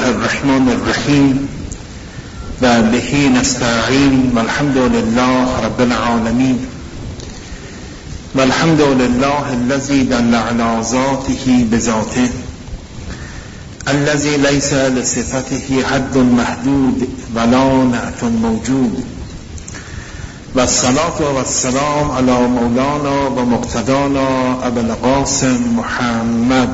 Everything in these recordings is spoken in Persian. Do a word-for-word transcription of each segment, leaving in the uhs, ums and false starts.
الله الرحمن الرحیم و بهی نستعین والحمد لله رب العالمین والحمد لله الذي دل على ذاته بذاته الذي ليس لصفته حد محدود ولا نعت موجود والصلاة والسلام على مولانا و مقتدانا ابو القاسم محمد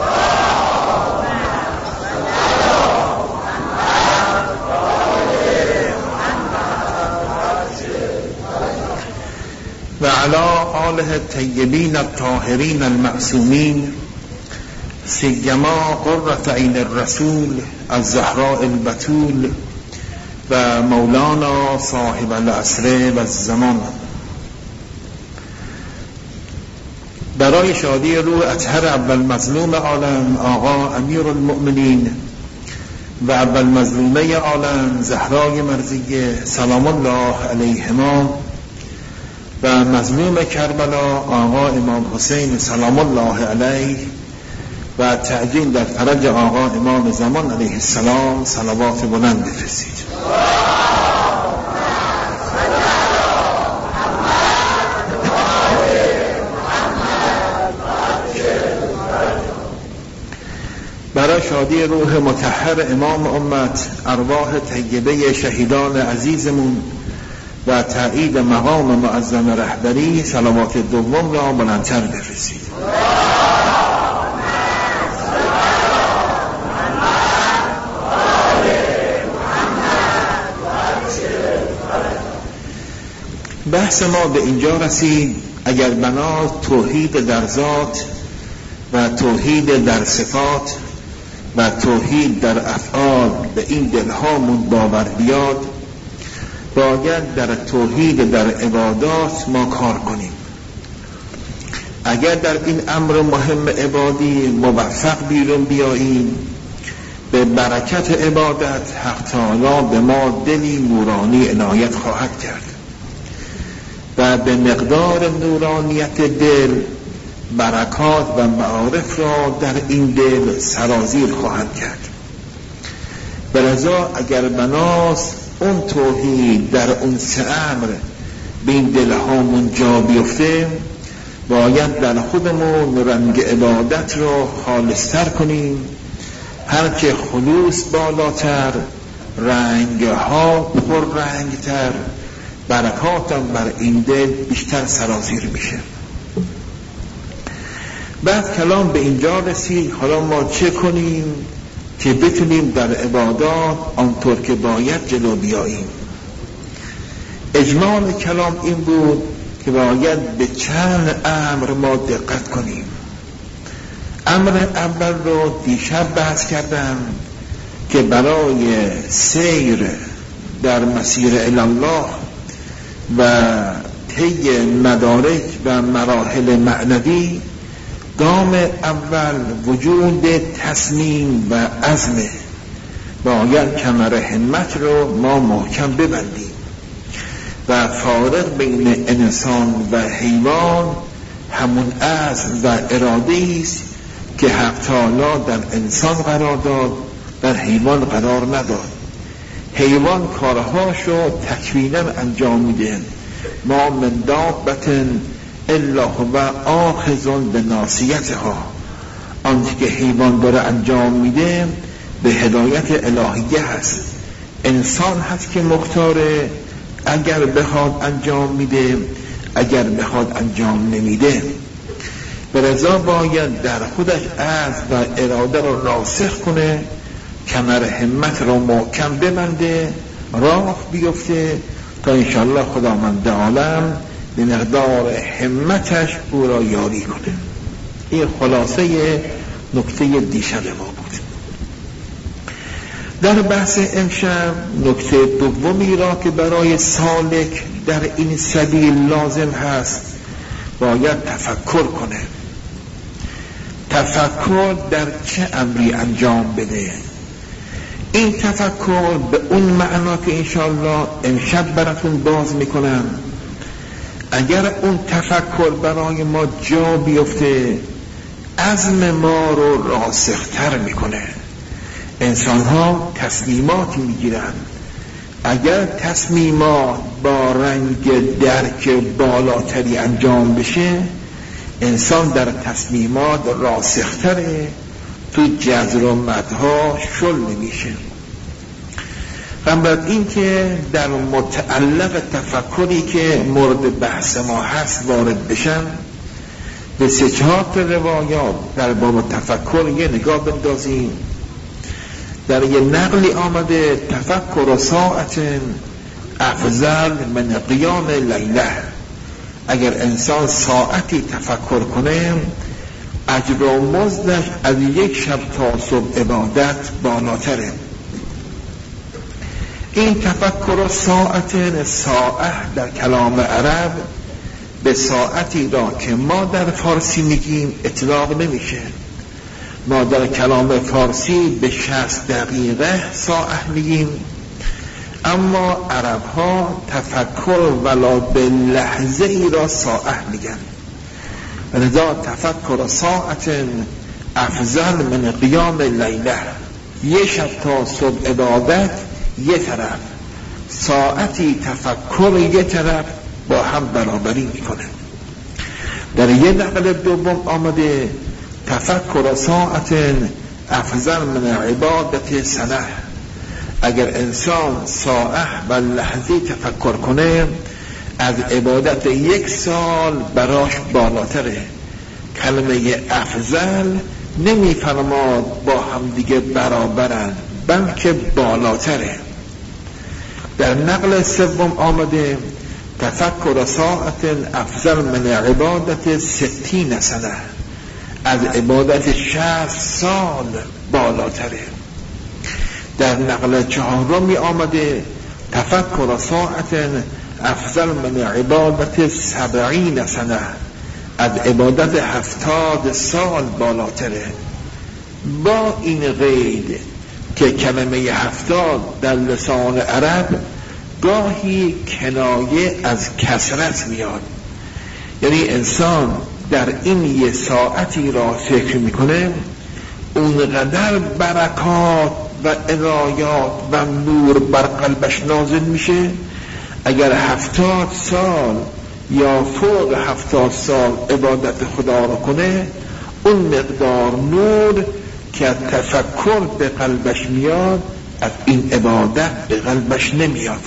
و علی آله الطیبین الطاهرین المعصومین سیما قرة عین الرسول الزهراء البتول و مولانا صاحب العصر و الزمان. برای شادی روح اطهر اول مظلوم عالم آقا امیر المؤمنین و اول مظلومه عالم زهرای مرضیه سلام الله علیهما و مظلوم کربلا آقا امام حسین سلام الله علیه و تعجیل در فرج آقا امام زمان علیه السلام صلوات بلند بفرستید. برای شادی روح مطهر امام امت ارواح طیبه شهیدان عزیزمون و تایید مقام معظم رهبری صلوات دوم را بلندتر بفرستید. بحث ما به اینجا رسید اگر بنا توحید در ذات و توحید در صفات و توحید در افعال به این دلهامون باور بیاد، باید در توحید در عبادات ما کار کنیم. اگر در این امر مهم عبادی موفق بیرون بیاییم، به برکت عبادت حق تعالی به ما دلی نورانی عنایت خواهد کرد و به مقدار نورانیت دل برکات و معارف را در این دل سرازیر خواهد کرد. بلذا اگر بناست اون توحید در اون سه امر به این دلهامون جا بیفته، باید در خودمون رنگ عبادت را خالصتر کنیم. هرچه خلوص بالاتر، رنگ ها پر رنگ تر، برکاتم بر این دل بیشتر سرازیر میشه. بعد کلام به اینجا رسید حالا ما چه کنیم که بتونیم در عبادات آنطور که باید جلو بیاییم. اجمال کلام این بود که باید به چند امر ما دقت کنیم. امر اول رو دیشب بحث کردم که برای سیر در مسیر الله و طی مدارک و مراحل معنوی، گام اول وجود تصمیم و عزم. باید کمر همت رو ما محکم ببندیم و فارق بین انسان و حیوان همون عزم و اراده است که حق تعالی در انسان قرار داد، در حیوان قرار نداد. حیوان کارهاشو تکوینا انجام میده، ما من دابتن الا هو آخذ بناصیتها. آنچه که حیوان داره انجام میده به هدایت الهیه هست. انسان هست که مختاره، اگر بخواد انجام میده، اگر بخواد انجام نمیده. به رضا باید در خودش عزم و اراده رو راسخ کنه، کمر همت رو محکم ببنده، راه بیفته تا انشاءالله خداوند عالم به مقدار همتش او را یاری کنه. این خلاصه نکته دیشب ما بود. در بحث امشب نکته دومی را که برای سالک در این سبیل لازم هست، باید تفکر کنه. تفکر در چه امری انجام بده. این تفکر به اون معنا که انشاءالله امشب براتون باز میکنم، اگر اون تفکر برای ما جا بیفته، عزم ما رو راسختر میکنه، انسان ها تصمیمات میگیرن. اگر تصمیمات با رنگ درک بالاتری انجام بشه، انسان در تصمیمات راسختره، تو جزر و مدها شل نمیشه. قبل این که در متعلق تفکری که مورد بحث ما هست وارد بشن، به سه چهار روایات در باب تفکر یه نگاه بندازیم. در یه نقلی آمده تفکر ساعت افضل من قیام لیله، اگر انسان ساعتی تفکر کنه اجر و مزدش از یک شب تا صبح عبادت بالاتره. این تفکر ساعت ساعه در کلام عرب به ساعتی را که ما در فارسی میگیم اطلاق نمیشه. ما در کلام فارسی به شصت دقیقه ساعه میگیم، اما عرب ها تفکر ولا به لحظه ای را ساعه میگن. لذا تفکر ساعت افضل من قیام لیله، یه شب تا صبح عبادت یه طرف، ساعتی تفکر یه طرف با هم برابری میکنه. در یه نقل دوم آمده تفکر ساعت افضل من عبادت سنه، اگر انسان ساعه و لحظه تفکر کنه از عبادت یک سال براش بالاتره. کلمه افضل نمی فرماد با هم دیگه برابرن، بلکه بالاتره. در نقل سوم آمده تفکر ساعت افضل من عبادت ستین سنه، از عبادت شصت سال بالاتره. در نقل چهارمی آمده تفکر ساعت افضل من عبادت سبعین سنه، از عبادت هفتاد سال بالاتره. با این قید که کلمه هفتاد در لسان عرب گاهی کنایه از کثرت میاد، یعنی انسان در این یه ساعتی را فکر میکنه اونقدر برکات و عنایات و نور بر قلبش نازل میشه. اگر هفتاد سال یا فوق هفتاد سال عبادت خدا رو کنه، اون مقدار نور که تفکر به قلبش میاد از این عبادت به قلبش نمیاد.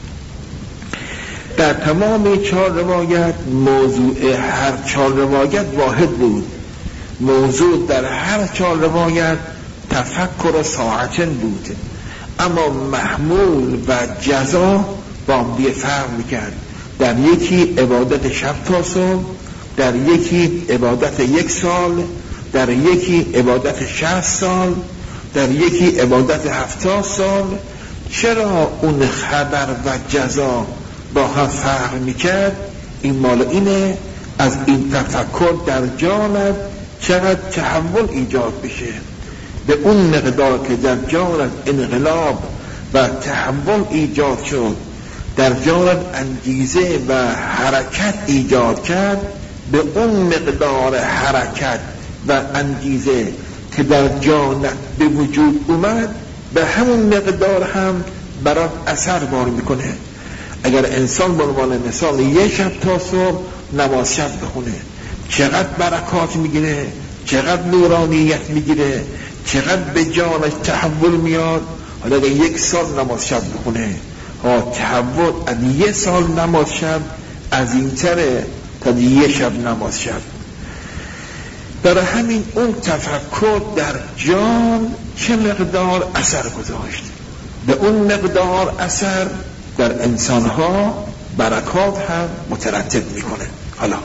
در تمام چهار روایت موضوع هر چهار روایت واحد بود. موضوع در هر چهار روایت تفکر ساعتن بود، اما محمول و جزا با هم دیگه فرق میکرد. در یکی عبادت شب تا صبح، در یکی عبادت یک سال، در یکی عبادت شصت سال، در یکی عبادت هفتاد سال. چرا اون خبر و جزا با هم فرق میکرد؟ این مال اینه از این تفکر در جانت چقدر تحول ایجاد بشه، به اون مقدار که در جانت انقلاب و تحول ایجاد شد، در جانت انگیزه و حرکت ایجاد کرد، به اون مقدار حرکت و انگیزه که در جانت به وجود اومد، به همون مقدار هم برات اثر بار میکنه. اگر انسان به عنوان مثال یک شب تا صبح نماز شب بخونه، چقدر برکات میگیره، چقدر نورانیت میگیره، چقدر به جانش تحول میاد. حالا اگر یک سال نماز شب بخونه، ها تحول از یک سال نماز شب از این تره تا یک شب نماز شب. در همین اون تفکر در جان چه مقدار اثر گذاشت، به اون مقدار اثر در انسانها برکات هم مترتب میکنه. حالا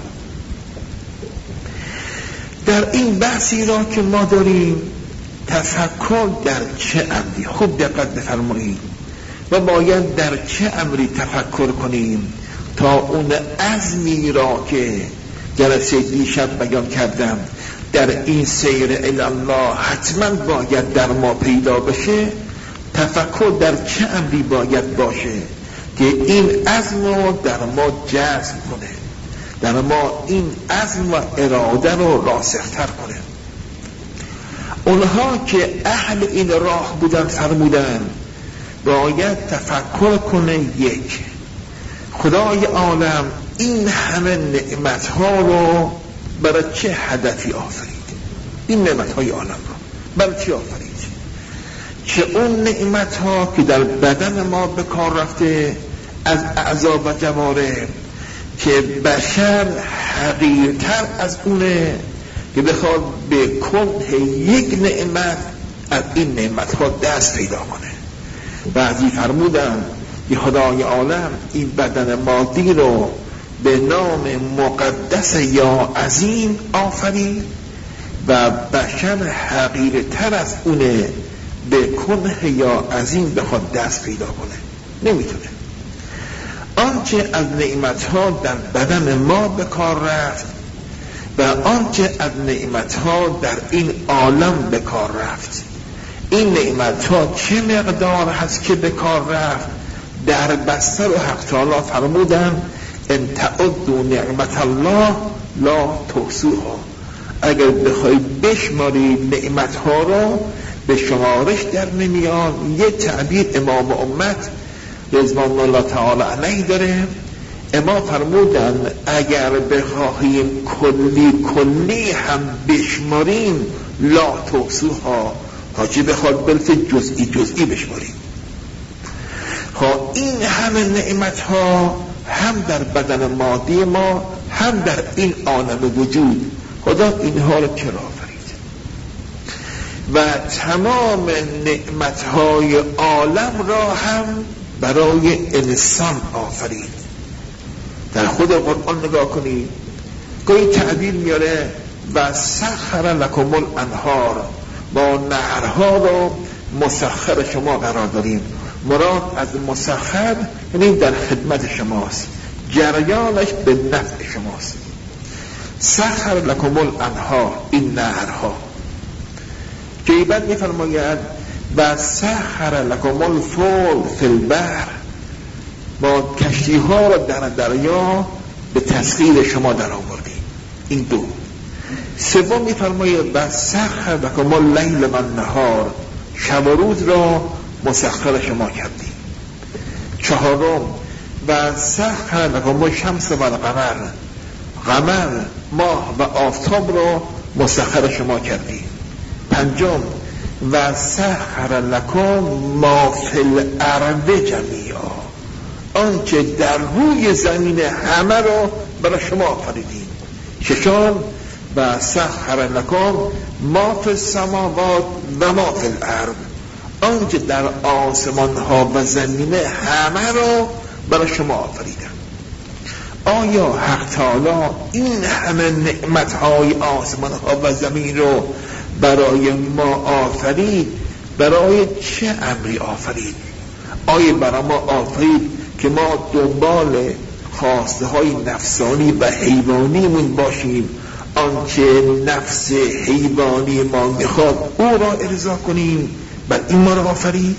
در این بحثی را که ما داریم، تفکر در چه امری، خوب دقت بفرمایید، و باید در چه امری تفکر کنیم تا اون عزمی را که جلسه دیشب بیان کردم در این سیر الله حتما باید در ما پیدا بشه. تفکر در چه امری باید باشه که این عزم رو در ما جذب کنه، در ما این عزم و اراده رو راسختر کنه. اونها که اهل این راه بودن فرمودن باید تفکر کنه، یک، خدای عالم این همه نعمت ها رو برای چه هدفی آفرید؟ این نعمت های عالم رو برای چه آفرید؟ که اون نعمت ها که در بدن ما به کار رفته از اعضا و جوارح که بشر حقیرتر از اونه که بخواد به کنه یک نعمت از این نعمت ها دست پیدا کنه. بعضی فرمودن که خدای عالم این بدن مادی رو به نام مقدس یا عظیم آفرید و بشر حقیرتر از اونه به کنه یا عظیم بخواد دست پیدا کنه، نمیتونه. آنچه از نعمتها در بدن ما به کار رفت و آنچه از نعمتها در این عالم به کار رفت، این نعمتها چه مقدار هست که به کار رفت؟ در بستر و حق تعالی فرمودن ان تعدوا نعمت الله لا تحصوها. اگر بخواید بشمارید نعمتها رو به شمارش در نمیاد. یه تعبیر امام امت رضوان الله تعالی علیه داره. اما فرمودن اگر بخواهیم کلی کلی هم بشماریم لا تحصوها، حاجی بخواد بلکه جزئی جزئی بشماریم. خب این همه نعمت ها هم در بدن مادی ما هم در این عالم وجود، خدا اینها رو چرا آفرید؟ و تمام نعمت های عالم را هم برای انسان آفرید. در خود قرآن نگاه کنید، گاهی تعبیر میاره و سخر لکم الانهار، با نهرها رو مسخر شما قرار داریم. مراد از مسخر یعنی در خدمت شماست، جریانش به نفع شماست. سخر لکم الانهار، این نهرها. که بعد میفرماید و سخر لکم الفلک فی البحر، با کشتی ها را در دریا به تسخیر شما در آوردیم. این دو. سوم میفرماید و سخر لکم اللیل و النهار، شب و روز را مسخر شما کردیم. چهارم و سخر لکم الشمس و القمر، قمر، ماه و آفتاب را مسخر شما کردیم. پنجم و سخر لکم ما فی الارض جمیعا، آنچه در روی زمین همه را برای شما آفریدیم. ششم و سخر لکم ما فی السماوات و ما فی الارض، آنچه در آسمان ها و زمین همه را برای شما آفریدم. آیا حق تعالی این همه نعمت های آسمان ها و زمین رو برای ما آفرید؟ برای چه امری آفرید؟ آیا برای ما آفرید که ما دنبال خواسته های نفسانی و حیوانیمون باشیم، آنچه نفس حیوانی ما میخواد او را ارضا کنیم؟ بل این ما را آفرید؟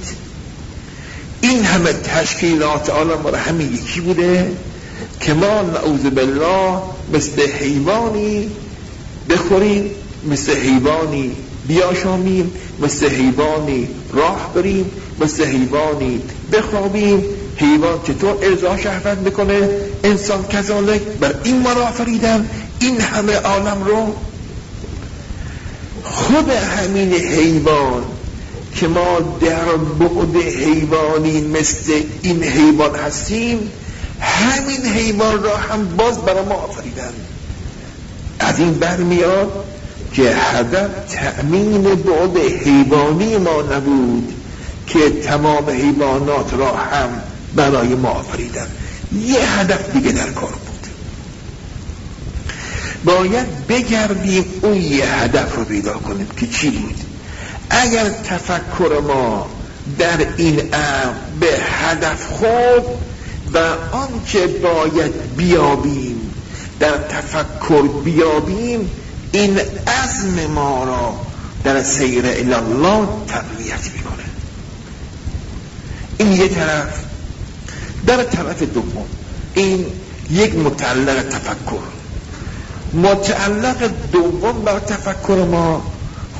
این همه تشکیلات عالم را همین یکی بوده که ما نعوذ بالله مثل حیوانی بخوریم، مثل حیوانی بیاشامیم، مثل حیوانی راه بریم، مثل حیوانی بخوابیم. حیوان چطور ارضا شهوت میکنه؟ انسان کذالک. بر این ما را آفریدن این همه عالم رو. خود همین حیوان که ما در بعد حیوانی مثل این حیوان هستیم، همین حیوان را هم باز برای ما آفریدن. از این برمیاد که هدف تأمین بعد حیوانی ما نبود، که تمام حیوانات را هم برای ما آفریدن. یه هدف دیگه در کار بود. باید بگردیم اون یه هدف رو پیدا کنیم که چی بود. اگر تفکر ما در این امر به هدف خود و آنچه باید بیابیم در تفکر بیابیم، این عزم ما را در سیر الی الله تقویت میکنه. این یه طرف. در طرف دوم، این یک متعلق تفکر. متعلق دوم بر تفکر ما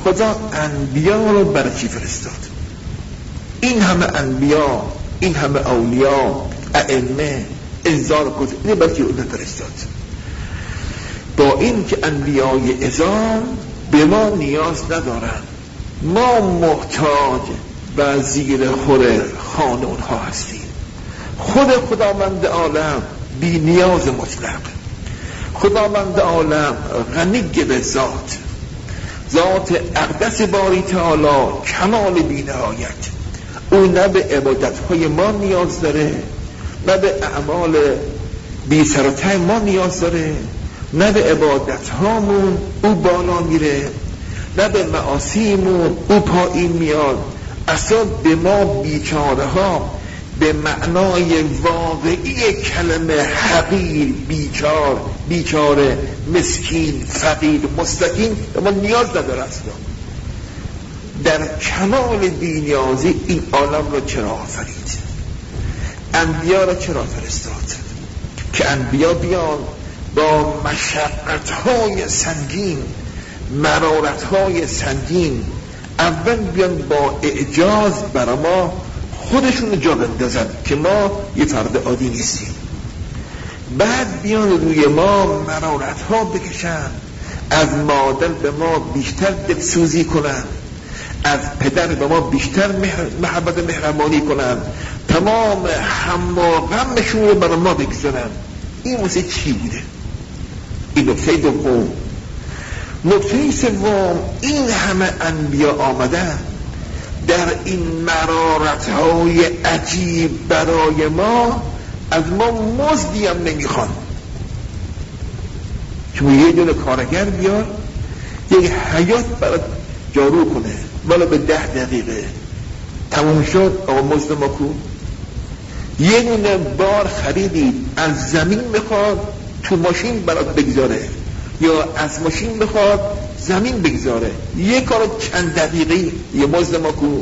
خدا انبیا رو برای چی فرستاد؟ این همه انبیا، این همه اولیا، ائمه، انذار کتب، اینه برای چی اون فرستاد؟ با این که انبیای اعظام به ما نیاز ندارن، ما محتاج و زیر خور خانه اونها هستیم. خود خداوند عالم بی نیاز مطلق، خداوند عالم غنی به ذات، ذات اقدس باری تعالی کمال بی نهایت. او نه به عبادت های ما نیاز داره، نه به اعمال بی سر و ته ما نیاز داره، نه به عبادت هامون او بالا میره، نه به معاصیمون او پایین میاد. اصلا به ما بیچاره ها به معنای واقعی کلمه حقیر، بیچار، بیچاره، مسکین، فقیر، مستکین به ما نیاز نداره. اصلا در کمال بی‌نیازی این عالم را چرا آفرید؟ انبیا را چرا فرستاد؟ که انبیا بیان با مشقت‌های سنگین، مرارت‌های سنگین، اول بیان با اعجاز برای ما خودشون جا بندازن که ما یه فرد عادی نیستیم. بعد بیان روی ما مرارت‌ها بکشن، از مادر به ما بیشتر دلسوزی کنن، از پدر به ما بیشتر محبت مهربانی کنن، تمام هم و غمشون رو برای ما بگذارن. این واسه چی بوده؟ این نکته دوم. نکته سوم، این همه انبیا آمدن در این مرارت‌های عجیب برای ما، از ما مزدی هم نمیخوان. چون یه دونه کارگر بیار یک حیات برای جارو کنه ولی به ده دقیقه تموم شد، آقا مزد ما کو؟ یه دونه بار خریدید، از زمین میخواد تو ماشین برات بگذاره، یا از ماشین میخواد زمین بگذاره، یه کار چند دقیقه، یه مزد ما کو؟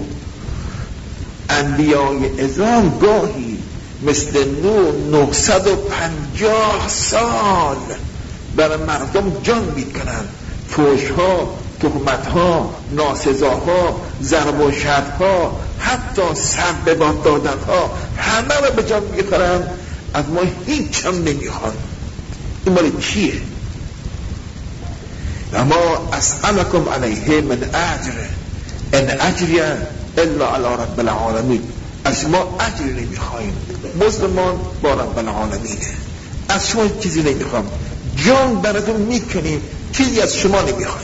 انبیای اعظام گاهی مثل نو نهصد و پنجاه سال برای مردم جان میکنن، فوشها، تهمتها، ناسزاها، ضرب و شتمها، حتی سر به باد دادنها، همه رو به جان میخورن، از ما هیچ هم نمیخوان. این مال چیه؟ اما اسألکم علیه من اجر ان اجری الا علی رب العالمین. از ما اجر نمیخوایم، مسلمان با رب العالمینه، از شما چیزی نمیخوام، جان براتون میکنیم، چیزی از شما نمیخوایم.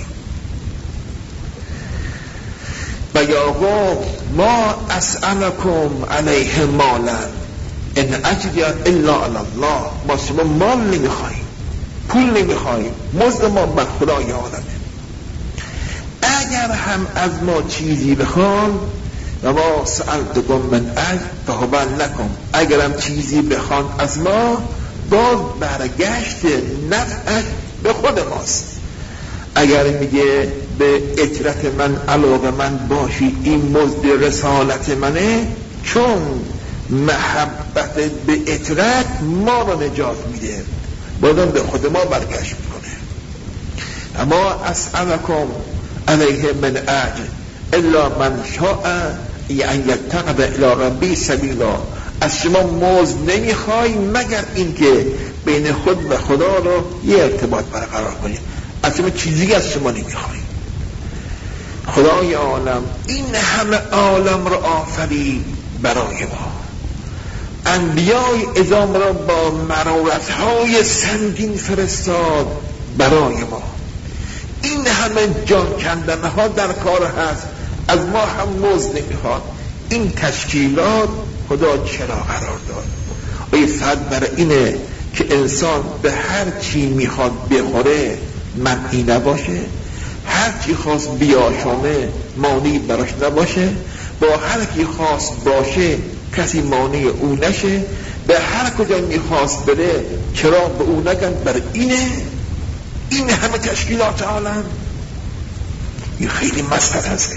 و یا قوم ما اسألکم علیه مالا ان اجری الا علی الله. ما شما مال نمیخوایم، پول نمیخوایم، مزد ما بر خدای عالمه. اگر هم از ما چیزی بخوان، و ما سألتکم من اجر فهو لکم، اگر هم چیزی بخوان از ما، باز برگشت نفعش به خود ماست. اگر میگه به اطرت من علاقه من باشی، این مزد رسالت منه، چون محبت به اطرت ما رو نجات میده، بازم به خود ما برگشت میکنه. اما اسألکم علیه من اجر الا من شاء ان یتخذ الی ربی سبیلا. از شما مزد نمیخوایم مگر اینکه بین خود و خدا رو یه ارتباط برقرار کنیم، از شما چیزی از شما نمیخوایم. خدای عالم این همه عالم رو آفرید برای ما، انبیای اعظام را با مرارت‌های سنگین فرستاد برای ما. این همه جان کندنها در کار هست، از ما هم مزد نمیخواد. این تشکیلات خدا چرا قرار داد؟ آیا فقط برای اینه که انسان به هر چی میخواد بخوره منعی نباشه، هر چی خواست بیاشامه مانعی براش نباشه، با هر کی خواست باشه کسی مانع او نشه، به هر کجا میخواست بره چرا به او نگن؟ برای اینه این همه تشکیلات عالم. این خیلی مسخره هست.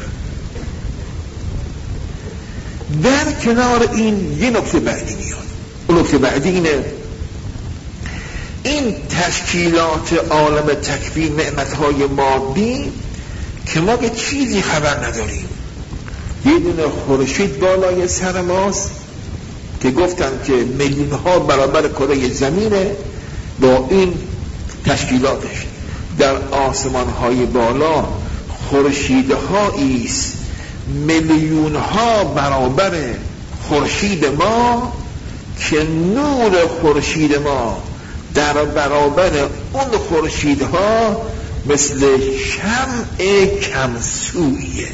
در کنار این یه نکته بعدی میاد. اون نکته بعدی اینه، این تشکیلات عالم تکوین نعمتهای مادی که ما که چیزی خبر نداریم. یه دونه خورشید بالای سر ماست که گفتن که میلیون ها برابر کره زمینه با این تشکیلاتش. در آسمان های بالا خورشیدهایی است میلیون ها برابر خورشید ما که نور خورشید ما در برابر اون خورشیدها مثل شمع کمسویه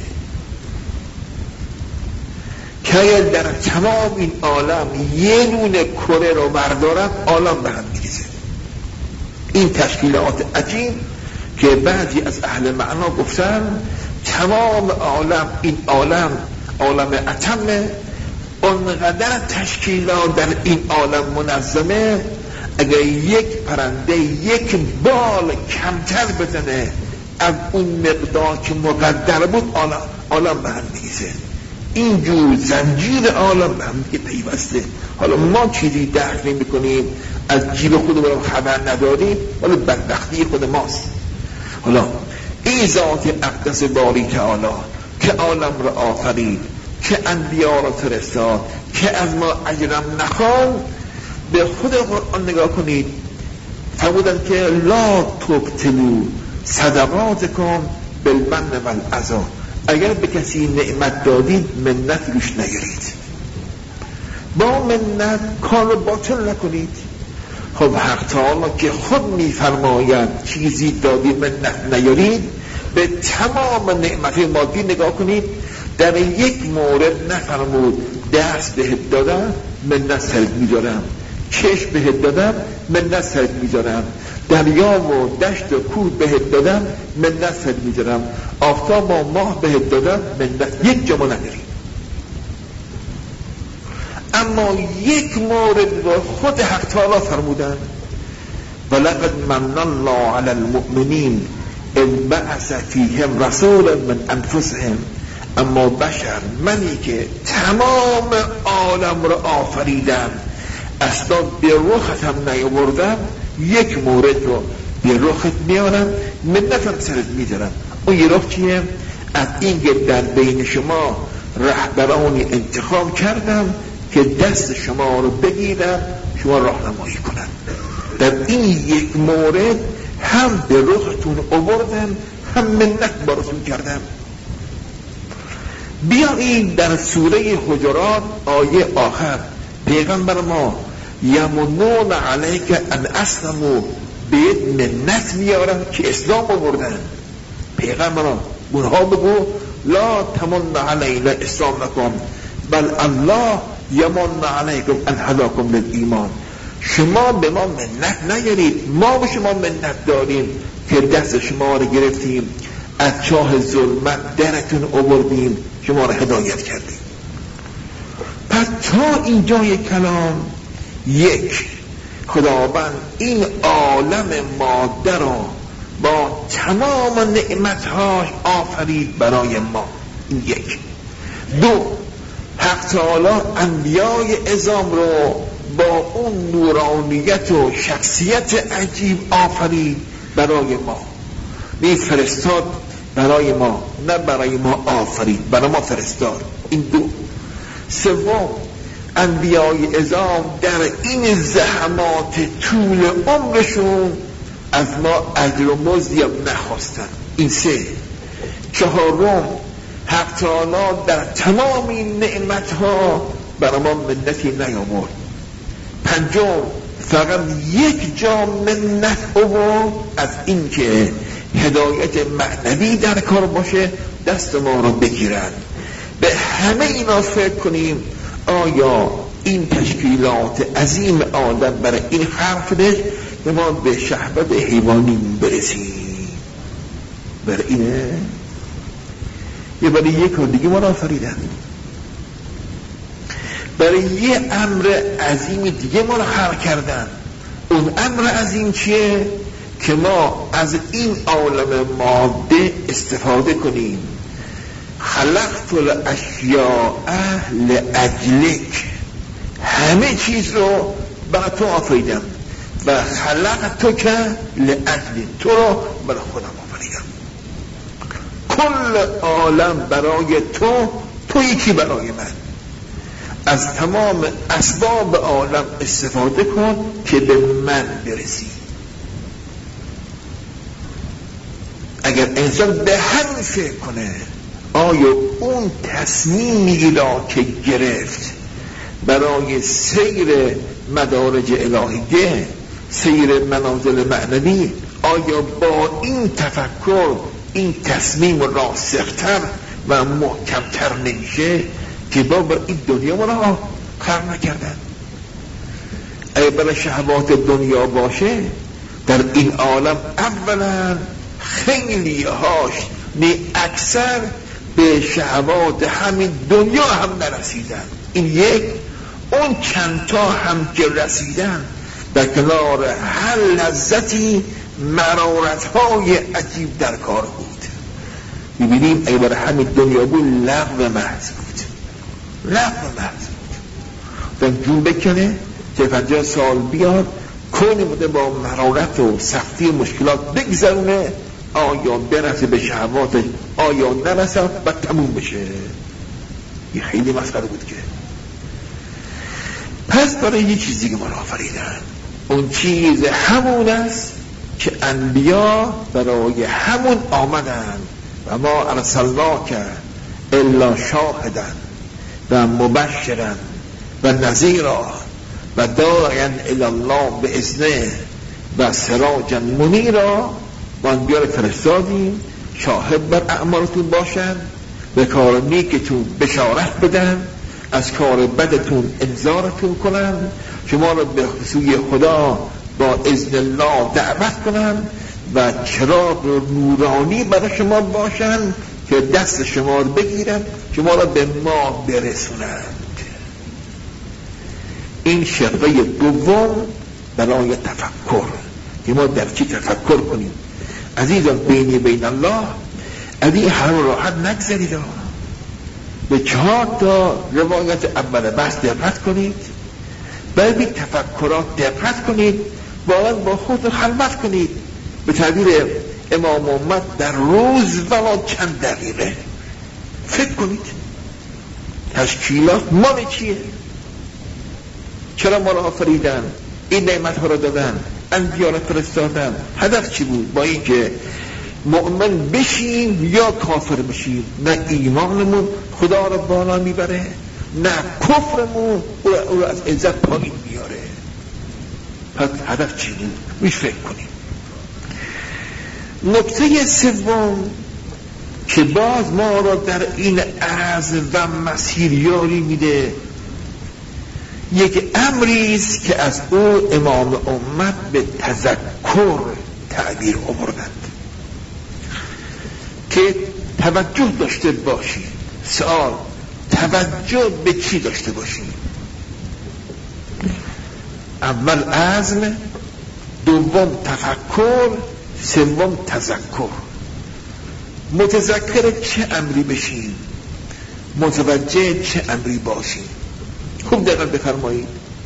که در تمام این عالم یه دونه کره رو بردارن عالم به هم میریزه. این تشکیلات عجیب که بعضی از اهل معنا گفتن تمام عالم، این عالم عالم اتمه، اونقدر تشکیلات در این عالم منظمه اگر یک پرنده یک بال کمتر بزنه از اون مقدار که مقدر بود عالم, عالم به هم میریزه. اینجور زنجیر عالم به هم پیوسته. حالا ما چیزی درک نمی کنیم، از جیب خودمون خبر نداریم، ولی بدبختی خود ماست. حالا این ذات اقدس باری تعالی که عالم را آفرید، که انبیا را فرستاد، که از ما اجرم نخوان، به خود قرآن نگاه کنید. فرمودن که لا تبطلوا صدقاتکم بالمن والعذا، اگر به کسی نعمت دادید منت روش نگیرید، با منت کار باطل نکنید. خب حق تعالی که خود میفرماید چیزی دادی منت نیارید، به تمام نعمت مادی نگاه کنید. در یک مورد نفرمود دست بهت دادم منت سرت میذارم، چشم بهت دادم منت سرت میذارم، دریا و دشت و کوه بهت دادم منت سرت میذارم، آفتاب و ماه بهت دادم منت یک جا ما نداریم. اما یک مورد رو خود حق تعالی فرمودن ولقد من الله علی المؤمنین اذ بعث فیهم رسولا من انفسهم. اما بشر، منی که تمام عالم رو آفریدم، اصلا به رختم نیاوردم، یک مورد رو به رخت میارم منتم سرت میذارم. اون یه رخ چیه؟ از این که در بین شما رهبرانی انتخاب کردم که دست شما رو بگیرم شما راهنمایی کنم. در این یک مورد هم به رختون آوردم هم منت براتون کردم. بیایید در سوره حجرات آیه آخر پیغمبر ما یمنون علیک ان اسلموا بهت منت میارن که اسلام آوردن. پیغمبران اونها بگو لا تمن علینا اسلام نکن بل الله یمن علیکم ان هداکم للایمان. شما به ما منت نیارید، ما به شما منت داریم که دست شما رو گرفتیم، از چاه ظلمت درتون آوردیم، شما رو هدایت کردیم. پس تا اینجای کلام یک، خداوند این عالم ماده را با تمام نعمتهاش آفرید برای ما. این یک. دو، حق تعالی انبیای عظام رو با اون نورانیت و شخصیت عجیب آفرید برای ما، می فرستاد برای ما، نه برای ما آفرید، برای ما فرستاد. این دو. سوم، انبیای عظام در این زحمات طول عمرشون از ما اجر و مزدی نخواستن. این سه. چهارم، حق تعالی در تمام این نعمتها برای ما منتی نیامرد. پنجم، فقط یک جا منت آورد از این که هدایت معنوی در کار باشه، دست ما رو بگیرن. به همه اینا فکر کنیم آیا این تشکیلات عظیم آدم برای این خلق شده که ما به شهوت حیوانی برسیم؟ برای اینه یه برای یک کار دیگه ما را آفریدن، برای یه امر عظیم دیگه ما را خلق کردن. اون امر عظیم چیه؟ که ما از این عالم ماده استفاده کنیم. خلقت الاشیاء لاجلک، همه چیز رو برای تو آفریدم. و خلقت تو که لاجلی، تو رو برای خودم آفریدم. کل عالم برای تو، تو یکی برای من. از تمام اسباب عالم استفاده کن که به من برسی. اگر انسان به همین فکر کنه، آیا اون تصمیمی را که گرفت برای سیر مدارج الهیه، سیر منازل معنوی، آیا با این تفکر این تصمیم راسختر و محکمتر نمیشه که بابا این دنیا ما را خلق نکردن؟ اگر برای شهوات دنیا باشه، در این عالم اولا خیلی هاش نه اکثر به شهوات همین دنیا هم نرسیدن. این یک. اون چندتا هم که رسیدن در کنار هر لذتی مرارت‌های عجیب در کار بود. می‌بینیم اگه برای همین دنیا بود لغو محض بود، لغو محض بود. دن جون بکنه که پنجاه سال بیاد کنی بوده با مرارت و سختی و مشکلات بگذرونه، آیا برسه به شهواتش، آیا نرسه و تموم بشه. این خیلی مسئله بود که پس برای یه چیزی که ما را آفریدن، اون چیز همون است که انبیا برای همون آمدن و ما ارسلناک الا شاهدا و مبشرا و نذیرا و داعیا الی الله باذنه و سراجا منیرا. ما انبیا رو فرستادیم شاهد بر اعمالتون باشن، به کار نیکتون بشارت بدن، از کار بدتون انذارتون کنن، شما رو به سوی خدا با اذن الله دعوت کنن و چراغ نورانی برای شما باشن که دست شما رو بگیرن، شما رو به ما برسونند. این شقه دوم برای تفکر که ما در چی تفکر کنیم. عزیزان بینی بین الله، از این هر راحت نگذارید. به چهار تا روایت اول بحث دقت کنید، باید به تفکرات دقت کنید، باید با خود خلوت کنید. به تعبیر امام محمد در روز ولو چند دقیقه فکر کنید تشکیلات مال چیه، چرا ما را آفریدن، این نعمت ها را دادن، انبیا را فرستادن، هدف چی بود؟ با این که مؤمن بشیم یا کافر بشیم، نه ایمانمون خدا را بالا میبره، نه کفرمون او را از عزت پایین میاره. پس هدف چی بود؟ میش فکر کنیم. نکته سوم که باز ما را در این عزم و مسیر یاری میده، یک امری است که از او امام امت به تذکر تعبیر آوردند که توجه داشته باشی. سوال، توجه به چی داشته باشی؟ اول عزم، دوم تفکر، سوم تذکر. متذکر چه امری بشیم، متوجه چه امری باشیم. خوب دقت بفرمایید.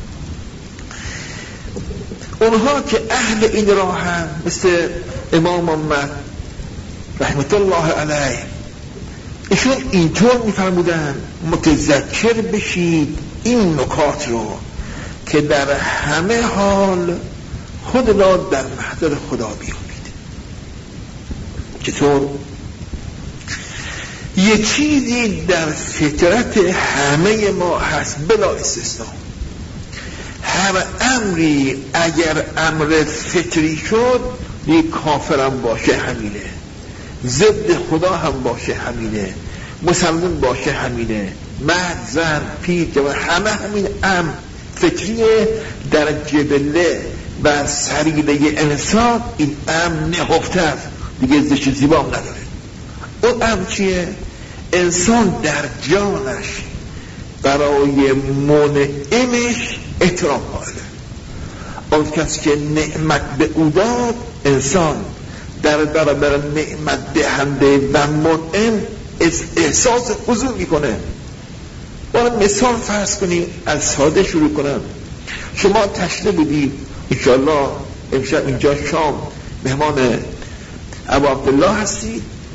اونها که اهل این راهن مثل امام محمد رحمت الله علیه، ایشون اینطور میفرمودن متذکر بشید این نکات رو که در همه حال خود را در محضر خدا بیابید. چطور؟ یه چیزی در فطرت همه ما هست بلا استثناء. هر امری اگر امر فطری شد، یک کافرم باشه همینه، ضد خدا هم باشه همینه، مسلمان باشه همینه، مرد زن پیر جوان همه همین امر فطریه. در جبله و سریده انسان این امر نهفته است، دیگه زشت زیبا نداره. اون امر چیه؟ انسان در جانش برای منعمش احترام قائله. اون کسی که نعمت به او داد، انسان در برابر نعمت دهنده و منعم احساس حضور میکنه. باید مثال فرض کنیم، از ساده شروع کنم. شما تشنه بودید، انشاءالله امشب اینجا شام مهمان ابو عبدالله هستید،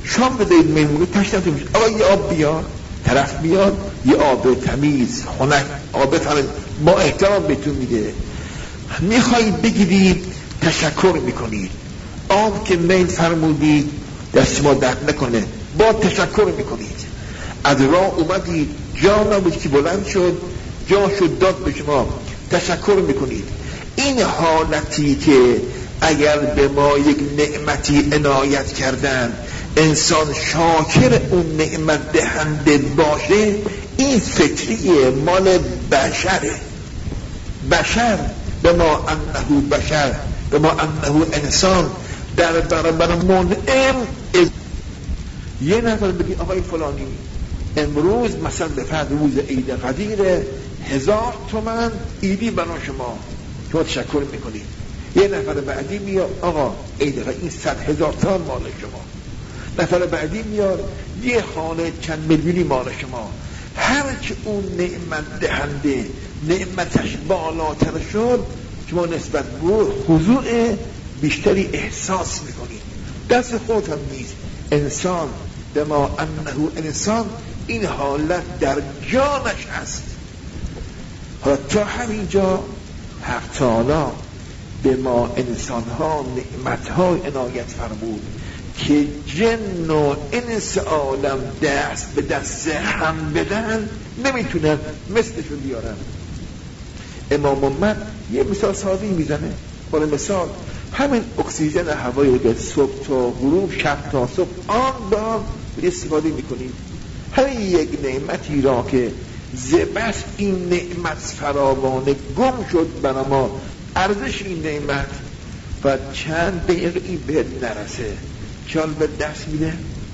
شام بدهید میمونه تشنتون میشه. آقا یه آب بیار، طرف میاد یه آب تمیز خنک آب تمیز با احترام بهتون میده. میخواید بگیرید تشکر میکنید. آب که میل فرمودید دست شما درد نکنه، با تشکر میکنید. از راه اومدید جا نبود که بلند شد، جا شد داد به شما، تشکر میکنید. این حالتی که اگر به ما یک نعمتی عنایت کردن انسان شاکر اون نعمت دهنده باشه، این فطریه، مال بشره. بشر به ما انه بشر به ما انه انسان در برابر منعم. یه نفر بگی آقای فلانی امروز مثلا به فرض روز عید قدیره، هزار تومن ایدی برای شما، شما تشکر میکنید. یه نفر بعدی میاد آقا عید قدیر این صد هزار تومن مال شما. نفر بعدی میاد یه خانه چند میلیونی مال شما. هرچه اون نعمت دهنده نعمتش بالاتر شد، شما نسبت به خضوع بیشتری احساس میکنید. دست خود هم نیست. انسان به ما انه انسان، این حالت در جانش هست. حالا تا همینجا حق تعالی به ما انسان ها نعمت ها عنایت فرمود که جن و انس عالم دست به دست هم بدن نمیتونن مثلشو بیارن. امام محمد یه مثال سادی میزنه. برای مثال همین اکسیژن هوایی که صبح تا غروب شب تا صبح آن بار استفاده میکنیم. همین یک نعمتی را که زبس این نعمت فراوانه گم شد برای ما، ارزش این نعمت و چند دقیقه این بهت نرسه چال به دست میده.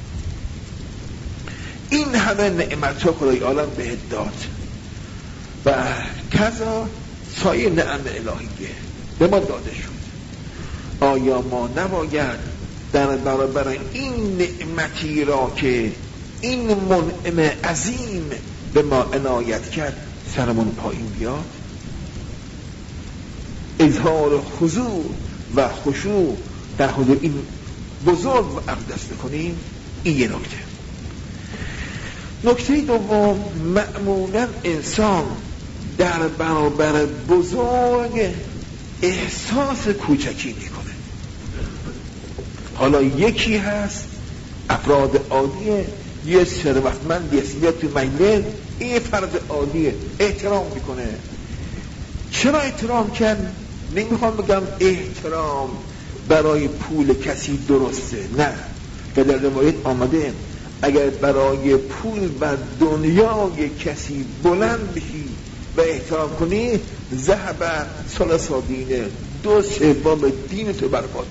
این همه نعمت ها خدای عالم بهت داد و کذا سایه نعم الهیه به ما داده شد. آیا ما نباید در برابر این نعمتی را که این منعم عظیم به ما عنایت کرد سرمون پایین بیاد؟ اظهار خضوع و خشوع در حضور این بزرگ و اقدس بکنیم. این یه نکته. نکته دوم، معمولا انسان در برابر بزرگ احساس کوچکی میکنه. حالا یکی هست افراد عادیه، یه ثروتمند یه تو مجلس، این فرد عادیه احترام میکنه. چرا احترام کرد؟ نمیخوام بگم احترام برای پول کسی درسته، نه. که در روایت آمده اگر برای پول و دنیای کسی بلند بشی و احترام کنی، ذهب ثلث دینه، دو سوم دین تو برباد.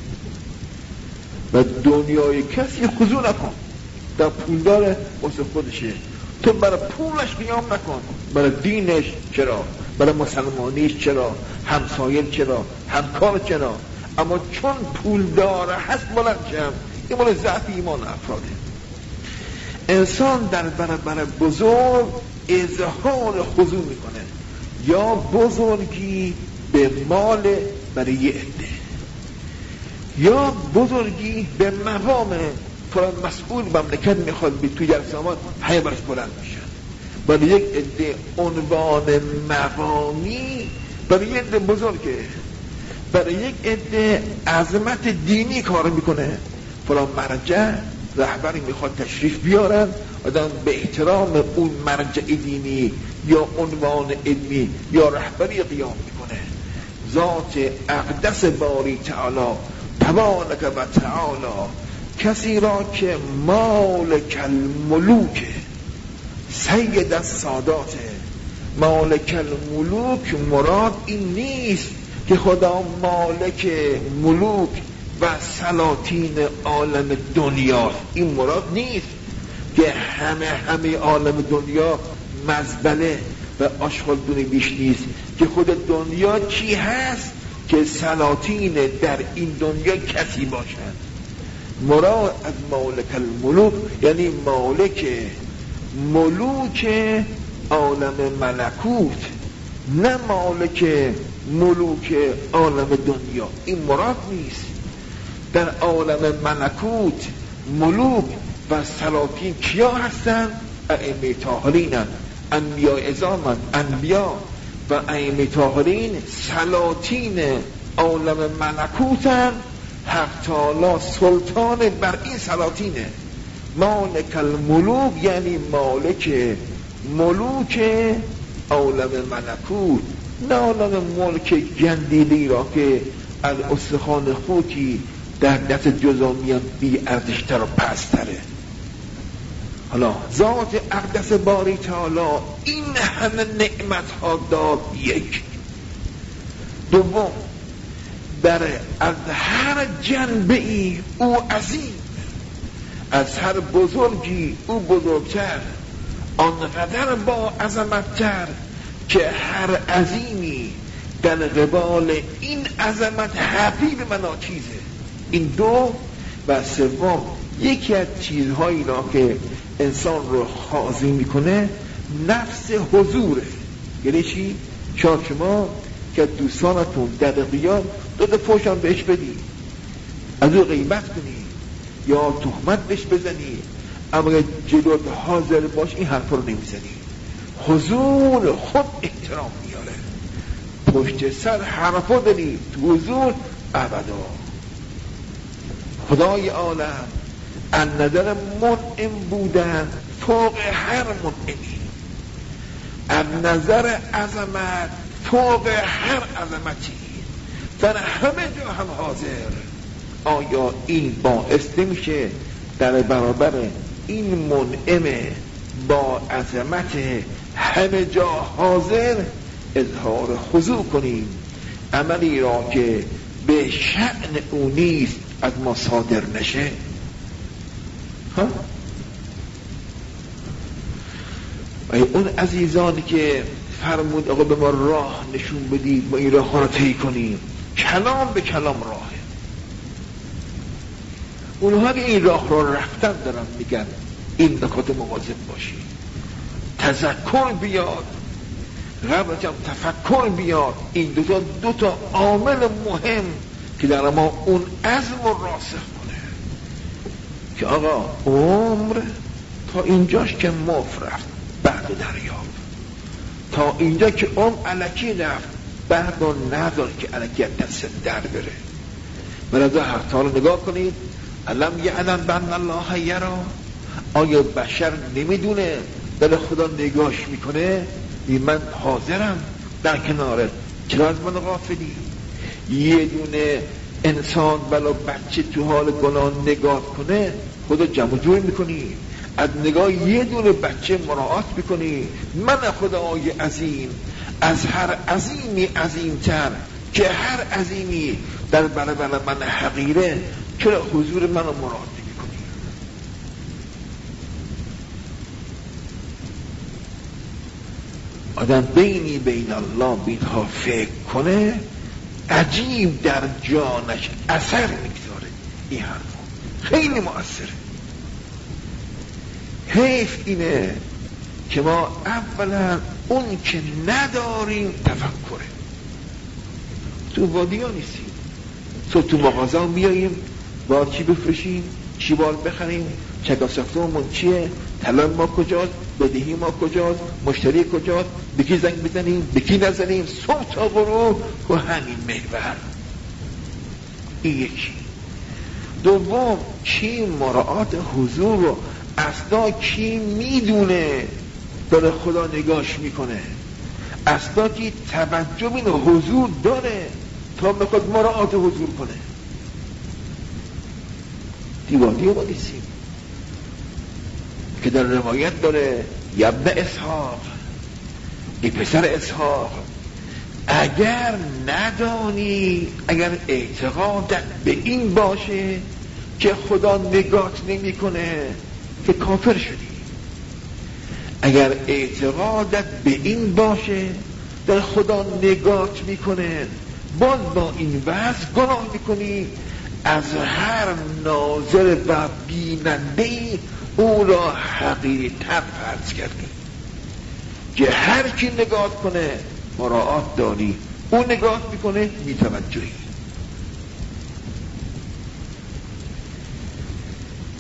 و دنیای کسی خضوع نکن. در پول داره واسه خودشه، تو برای پولش قیام نکن. برای دینش چرا؟ برای مسلمانیش چرا؟ همسایل چرا؟ همکار چرا؟ اما چون پول داره هست بلند شم، این مال ضعف ایمان افراده. انسان در برابر بزرگ اظهار خضوع میکنه، یا بزرگی به مال برای یه عده، یا بزرگی به مقام فلان مسئول مملکت میخواد بی توی جلسه آمد همه برش بلند میشن. برای یک عده عنوان مقامی برای یک عده بزرگه، برای یک عده عظمت دینی کار میکنه. فلان مرجع رهبری میخواد تشریف بیارن، آدم به احترام اون مرجع دینی یا عنوان علمی یا رهبری قیام میکنه. ذات اقدس باری تعالی تبارک و تعالی کسی را که مالک الملوک سید السادات، مالک الملوک مراد این نیست که خدا مالک ملوک و سلاطین عالم دنیا، این مراد نیست که همه همه عالم دنیا مزبله و آشغالدونی بیش نیست. که خود دنیا چی هست که سلاطین در این دنیا کسی باشند. مراد از مالک الملوک یعنی مالک ملوک عالم ملکوت، نه مالک ملوک عالم دنیا. این مراد نیست. در عالم ملکوت ملوک و سلاطین کیا هستن؟ ائمه طاهرینن، انبیاء اعظامن، انبیا و ائمه طاهرین سلاطین عالم ملکوتن. حق تعالی سلطان بر این سلاطینه. مالک الملوک یعنی مالک ملوک عالم ملکوت، نه عالم ملک گندیلی را که از استخوان خوکی در دست جزامیان بی ارزشتر و پستره. حالا ذات اقدس باری تعالی این همه نعمت ها داد. یک. دوم، در از هر جنبه ای او عظیم، از هر بزرگی او بزرگتر، آنقدر با عظمتتر که هر عظیمی در قبال این عظمت حبیب مناچیزه. این دو. و سوم، یکی از چیزهایی را که انسان رو خاضع میکنه نفس حضوره. یعنی چی؟ شاید شما که دوستانتون در قیام دو تا پوشم بهش بدی، از او غیبت کنی یا تهمت بهش بزنی، اما جلوت حاضر باش این حرف رو نمیزنی. حضور خود احترام میاره. پشت سر حرفا داری، تو حضور ابدا. خدای عالم از نظر منعم بودن فوق هر منعمی، از نظر عظمت فوق هر عظمتی، در همه جا هم حاضر. آیا این باعث نمیشه در برابر این منعم با عظمت همه جا حاضر اظهار خضوع کنیم؟ عملی را که به شأن او نیست از ما صادر نشه. ها؟ ای اون عزیزانی که فرمود آقا به ما راه نشون بدید ما این راه را طی کنیم، کلام به کلام راهه. اونها که این راه را رفتن دارن میگن این نکات مواظب باشی، تذکر بیاد، قبلش هم تفکر بیاد. این دوتا دوتا عامل مهم که در ما اون عزم رو راسخ کنه که آقا عمر تا اینجاش که مف رفت بعد دریاب، تا اینجا که عمر علکی رفت بعد رو ندار که علکی دست در بره. برای حق تعالی نگاه کنید، علم یعلم بان الله یرا. آیا بشر نمیدونه در خدا نگاش میکنه؟ من حاضرم در کنارت، چرا از من غافلی؟ یه دونه انسان بلا بچه تو حال گناه نگاه کنه خدا جمع جور میکنی، از نگاه یه دونه بچه مراعات میکنی. من خدای عظیم از هر عظیمی عظیمتر که هر عظیمی در برابر من حقیره، چرا حضور منو مراعات نمیکنی؟ آدم بینی بین الله بینها فکر کنه، عجیب در جانش اثر میگذاره. این حرف خیلی مؤثره. حیف اینه که ما اولا اون که نداریم تفکره. تو وادی ها نیستیم، تو تو مغازه ها میاییم باید چی بفرشیم، چی باید بخریم، چکاسافتمون چیه، طلا ما کجاست، بدهی ما کجاست، مشتری کجاست، بکی زنگ بزنیم بکی نزنیم، صبح تا غروب و همین محور. این یکی. دوم، کی مراعات حضور رو اصلا کی میدونه داره خدا نگاش میکنه؟ اصلا کی توجه این حضور داره تا میخواد مراعات حضور کنه؟ دیوادی ما نیستیم که در روایت داره یبن اسحاق، ای پسر اسحاق، اگر ندانی، اگر اعتقادت به این باشه که خدا نگات نمی کنه که کافر شدی. اگر اعتقادت به این باشه در خدا نگات میکنه باز با این وضع گناه میکنی، از هر ناظر و بینندهی او را حقیرتر فرض کردی که هر کی نگات کنه مراعات داری، او نگات میکنه میتوجهی.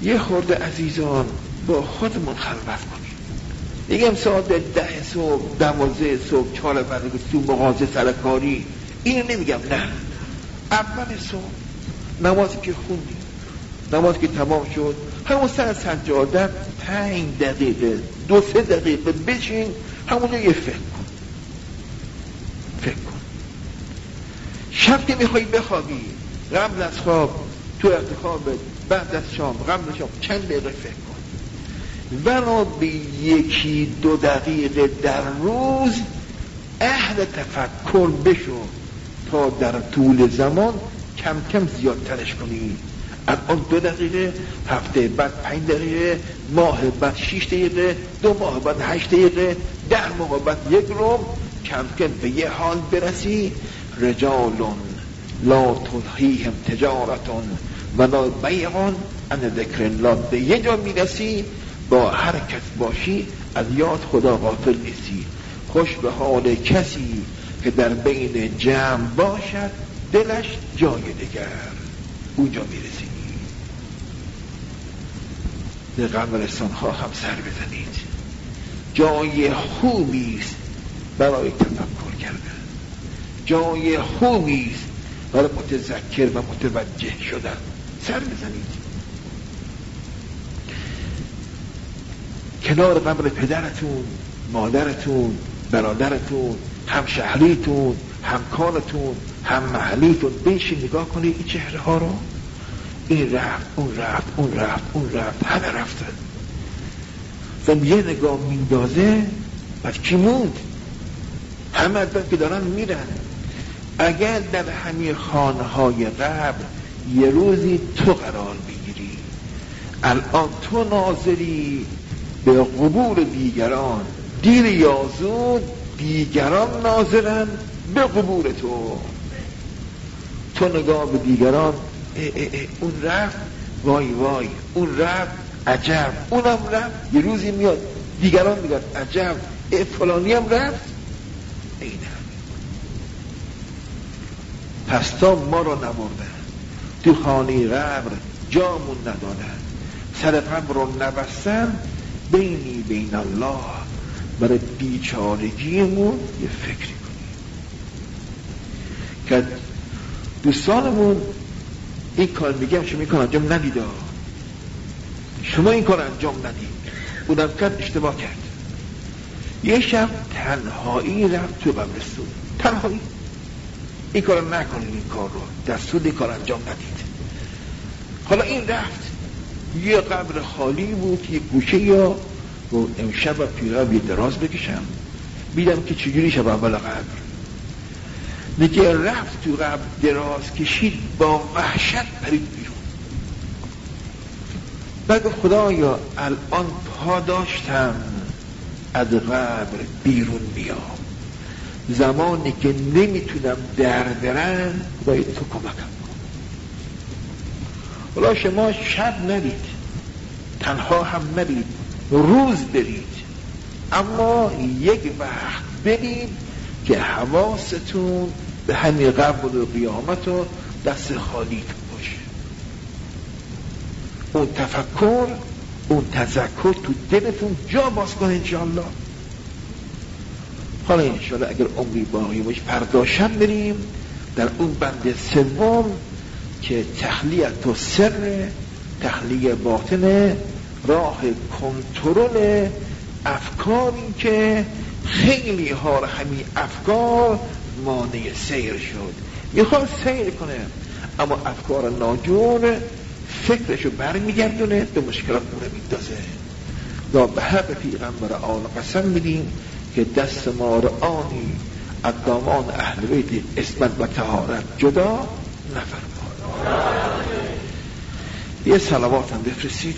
یه خورده عزیزان با خودمون خلوت کنیم. میگم ساعت ده صبح، دوازده صبح، چهار بعد تو مغازه سرکاری، اینو نمیگم، نه. اول صبح نمازی که خوندیم، نماز که تمام شد، همون سر سجاده پنج دقیقه دو سه دقیقه بشین، همونجا یه فکر کن فکر کن شب که میخوایی بخوابی، قبل از خواب، تو خوابت، بعد از شام، قبل از شام چند دقیقه فکر کن. ولو به یکی دو دقیقه در روز اهل تفکر بشو تا در طول زمان کم کم زیادترش کنی. الان دو دقیقه، هفته بعد پنج دقیقه، ماه بعد شیش دقیقه، دو ماه بعد هشت دقیقه، ده ماه بعد یک روم، کم کم به یه حال برسی رجالون لا تلهیهم تجارتون ولا بیعون عن ذکر الله. به یه جا میرسی با حرکت باشی، از یاد خدا غافل نیستی. خوش به حال کسی که در بین جمع باشد دلش جای دگر، اونجا میرسی. به قبرستان ها هم سر بزنید، جای خوبیست برای تفکر کردن، جای خوبیست برای متذکر و متوجه شدن. سر بزنید کنار قبر پدرتون، مادرتون، برادرتون، همشهریتون، همکارتون، هم محلیتون، بنشین نگاه کنید این چهره ها رو. این رفت، اون رفت، اون رفت، اون رفت، همه رفتن. زم یه نگاه میندازه، پس کی موند؟ همه ادبن که دارن میرن. اگر در همین خانه های قبر یه روزی تو قرار بگیری، الان تو ناظری به قبور دیگران، دیر یا زود دیگران ناظرن به قبور تو. تو نگاه به دیگران، ای ای ای اون رفت، وای وای، اون رفت، عجب، اونم رفت. یه روزی میاد دیگران میگن عجب، ای فلانی هم رفت. اینه. پس تا ما رو نبردن، تو خانه قبر جامون ندادن، سر قبر رو نبستن، بینی بین الله برای بیچارگیمون یه فکری کنیم که دوستانمون این کار میگم شما این کار انجام ندید، شما این کار انجام ندید، اونم کرد اشتباه کرد. یه شب تنهایی رفت تو قبرستون، تنهایی. این کار نکنید، این کار رو دستور این کار انجام ندید. حالا این رفت یه قبر خالی بود، یه گوشه، یا و امشب پیراب یه دراز بکشم بیدم که چجوری شب اول قبر. میگه رفت تو قبر دراز کشید، با وحشت پرید بیرون. بگه خدایا الان پا داشتم از قبر بیرون بیام، زمانی که نمیتونم در برن باید تو کمکم کن. حالا شما شب ندید، تنها هم ندید، روز برید، اما یک وقت برید که حواستون به همین قبر و قیامت و دست خالیتون باشه. اون تفکر، اون تذکر تو دلتون جا باز کنه انشاءالله. حالا انشاءالله اگر عمری باقی باشه فردا شب بریم در اون بند سوم که تخلیت و سر، تخلیه باطن، راه کنترل افکاری که خیلی ها را همین افکار مانع سیر شد. میخواد سیر کنه اما افکار ناجور فکرشو برمیگردونه، به مشکلات مونه میندازه. دا به حق پیغمبر آل قسم میدیم که دست ما را آنی از دامان اهل بیت عصمت و طهارت جدا نفرماد. یه صلوات هم بفرستید.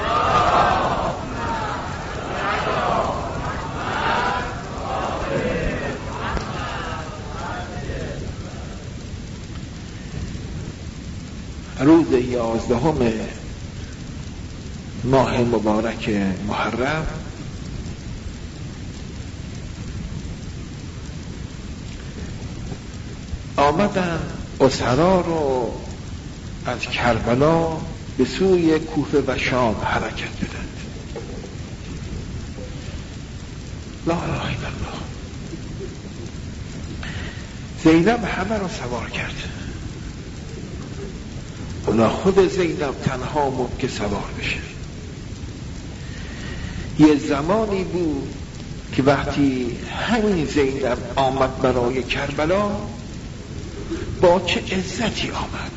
روز یازدهم ماه مبارک محرم آمدن اسرا رو از کربلا به سوی کوفه و شام حرکت بدند. لا اله الا الله. زینب همه را سوار کرد. اونا خود زینب تنها بود که سوار بشه. یه زمانی بود که وقتی همین زینب آمد برای کربلا با چه عزتی آمد.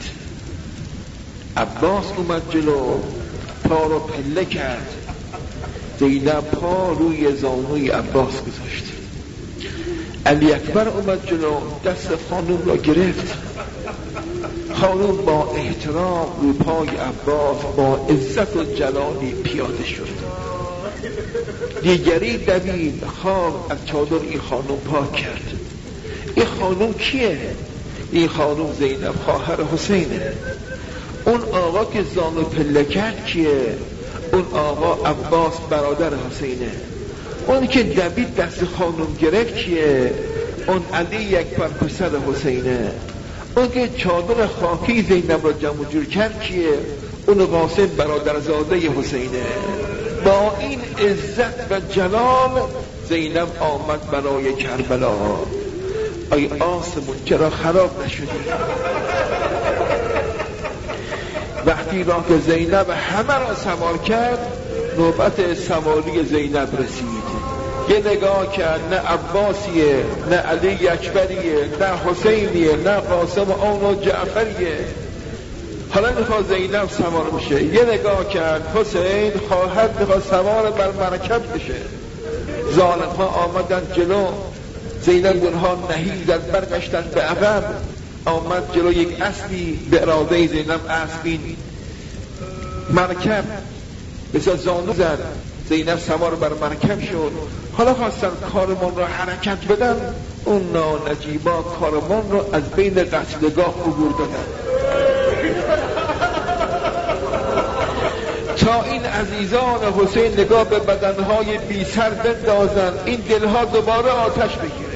عباس اومد جلو، پا رو پله کرد. زینب پا روی زانوی عباس گذاشت. علی اکبر اومد جلو، دست خانوم را گرفت. خانوم با احترام روی پای عباس با عزت و جلالی پیاده شد. دیگری دوید، خاک از چادر این خانوم پاک کرد. این خانوم کیه؟ این خانوم زینب خواهر حسینه. اون آقا که زانو پله کرد کیه؟ اون آقا عباس برادر حسینه. اون که دوید دست خانوم گرفت کیه؟ اون علی اکبر پسر حسینه. اون که چادر خاکی زینب را جمع جور کرد کیه؟ اون قاسم برادرزاده حسینه. با این عزت و جلال زینب آمد برای کربلا. ای آسمون چرا خراب نشدی؟ وقتی را که زینب همه را سوار کرد، نوبت سواری زینب رسید. یه نگاه کرد، نه عباسیه، نه علی اکبریه، نه حسینیه، نه قاسم اون و جعفریه. حالا میخواد زینب سوار بشه. یه نگاه کرد، حسین خواهد میخواد سوار بر مرکب بشه. ظالم ها آمدن جلو، زینب اونها نهیدن، برگشتن به عقب. آمد جلو یک اسبی، به اراده زینب اسبین مرکب بسیار زانو زد. زینب سوار بر مرکب شد. حالا خواستن کارمان را حرکت بدن. اون نانجیبا کارمان را از بین قصیدگاه عبور دادن تا این عزیزان حسین نگاه به بدنهای بی سر بندازن، این دلها دوباره آتش بگیره.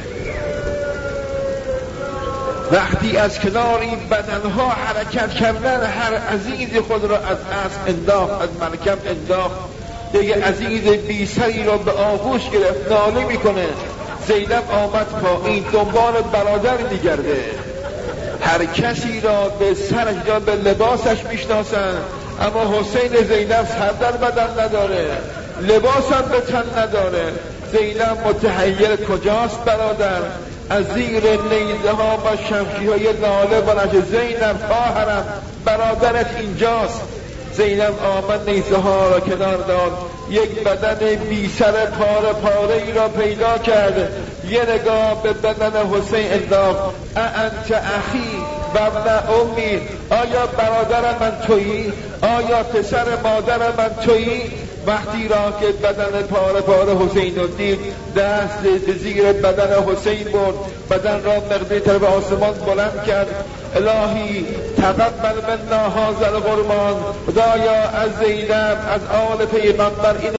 وقتی از کنار این بدنها حرکت کردن، هر عزیز خود را از اسب انداخت، از مرکب انداخت. دیگه عزیز بی سری را به آغوش گرفت، ناله میکنه. زینب آمد پایین، دنبال برادر میگرده. هر کسی را به سرش یا به لباسش میشناسن، اما حسین زینب سر در بدن نداره، لباسم به تن نداره. زینب متحیر کجاست برادر؟ از زیر نیزه ها و شمشیر های ناله بلند، زینب خواهرم برادرت اینجاست. زینب آمد نیزه ها را کنار داد، یک بدن بی سر پاره پاره ای را پیدا کرد. یه نگاه به بدن حسین انداخت. انت اخی و ابن امی، آیا برادر من تویی؟ آیا پسر مادر من تویی؟ وقتی را که بدن پاره پاره حسین رو دید، دست به زیر بدن حسین برد، بدن را مقداری طرف آسمان بلند کرد. الهی تقبل منا هذا القربان. خدایا از زینب، از آل پیغمبر این